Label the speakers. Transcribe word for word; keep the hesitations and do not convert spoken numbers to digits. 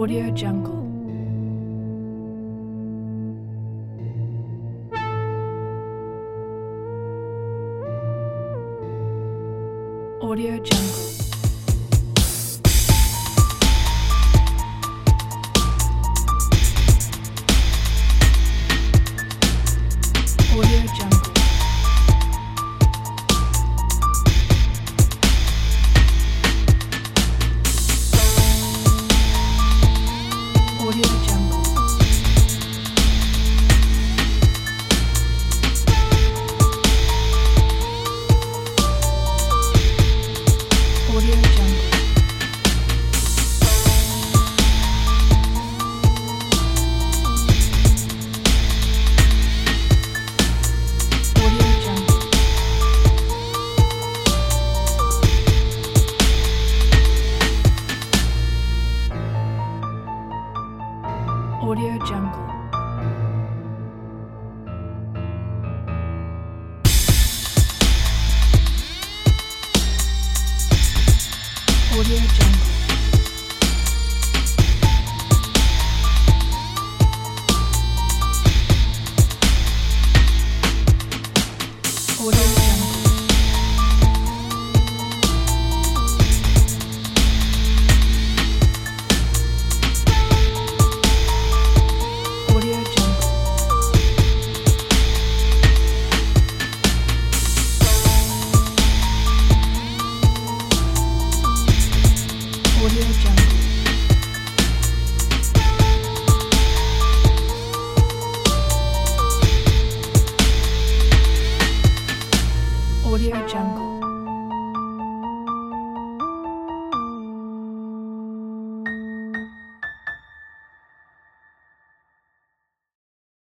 Speaker 1: Audio Jungle. Audio Jungle. Audio Jungle. Audio Jungle. Audio Jungle. Audio Jungle. Audio Jungle. Audio Jungle. Audio Jungle. Audio Jungle. Audio Jungle.